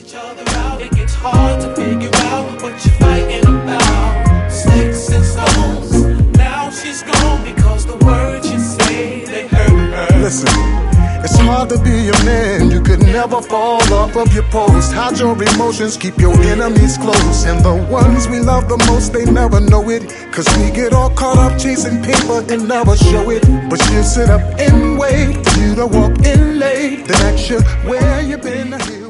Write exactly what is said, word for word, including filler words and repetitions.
each other out. It gets hard to figure out what you're fighting about. Sticks and stones, now she's gone because the words you say, they hurt her. Listen, it's hard to be a man. You could never fall off of your post. Hide your emotions, keep your enemies close. And the ones we love the most, they never know it. Cause we get all caught up chasing paper and never show it. But she'll sit up and wait for you to walk in late, then ask you where you been.